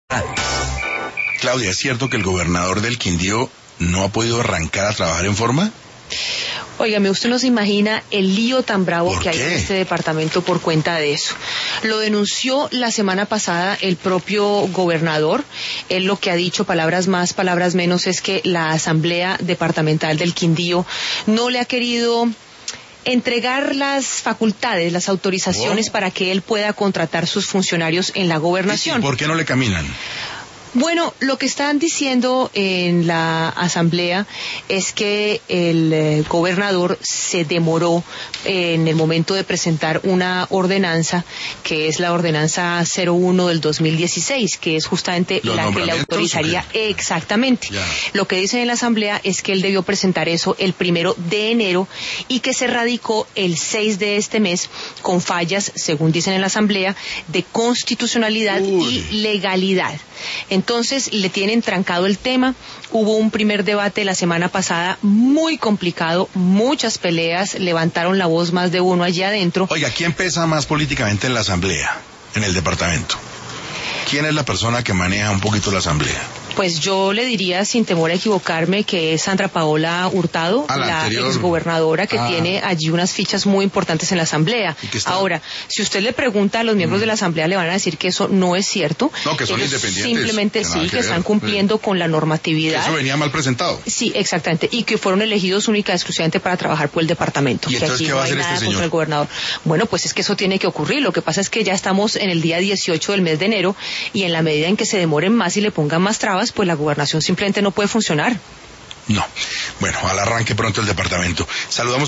Claudia, ¿es cierto que el gobernador del Quindío no ha podido arrancar a trabajar en forma? Óigame, usted no se imagina el lío tan bravo que hay en este departamento por cuenta de eso. Lo denunció la semana pasada el propio gobernador. Él lo que ha dicho, palabras más, palabras menos, es que la Asamblea Departamental del Quindío no le ha querido entregar las facultades, las autorizaciones para que él pueda contratar sus funcionarios en la gobernación. ¿Y por qué no le caminan? Bueno, lo que están diciendo en la asamblea es que el gobernador se demoró en el momento de presentar una ordenanza, que es la ordenanza 01 del 2016, que es justamente la que le autorizaría exactamente. Ya. Lo que dicen en la asamblea es que él debió presentar eso el 1 de enero y que se radicó el 6 de este mes con fallas, según dicen en la asamblea, de constitucionalidad y legalidad. Entonces le tienen trancado el tema. Hubo un primer debate la semana pasada muy complicado, muchas peleas, levantaron la voz más de uno allí adentro. Oiga, ¿quién pesa más políticamente en la asamblea, en el departamento? ¿Quién es la persona que maneja un poquito la asamblea? Pues yo le diría, sin temor a equivocarme, que es Sandra Paola Hurtado, la exgobernadora, que tiene allí unas fichas muy importantes en la asamblea. Ahora, si usted le pregunta a los miembros de la asamblea, le van a decir que eso no es cierto. No, que son ellos independientes. Simplemente sí, que están cumpliendo con la normatividad. Que eso venía mal presentado. Sí, exactamente. Y que fueron elegidos única y exclusivamente para trabajar por el departamento. ¿Y entonces qué va a hacer este señor? El gobernador. Bueno, pues es que eso tiene que ocurrir. Lo que pasa es que ya estamos en el día 18 del mes de enero y en la medida en que se demoren más y le pongan más trabas, pues la gobernación simplemente no puede funcionar. No. Bueno, al arranque pronto el departamento. Saludamos